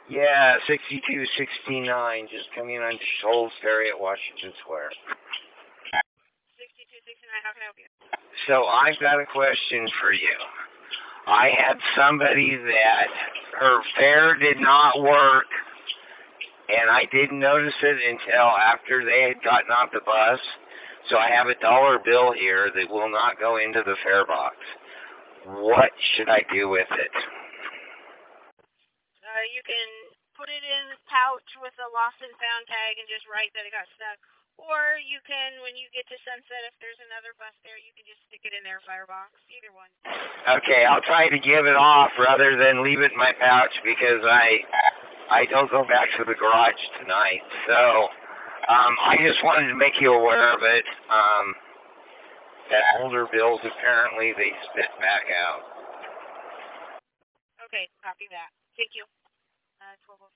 Yeah, 6269, just coming on Shoals Ferry at Washington Square. 6269, how can I help you? So I've got a question for you. I had somebody that her fare did not work, and I didn't notice it until after they had gotten off the bus. So I have a dollar bill here that will not go into the fare box. What should I do with it? You can put it in the pouch with a lost and found tag and just write that it got stuck. Or you can, when you get to Sunset, if there's another bus there, you can just stick it in their firebox. Either one. Okay, I'll try to give it off rather than leave it in my pouch because I don't go back to the garage tonight. So I just wanted to make you aware of it. That older bills apparently they spit back out. Okay, copy that. Thank you. 12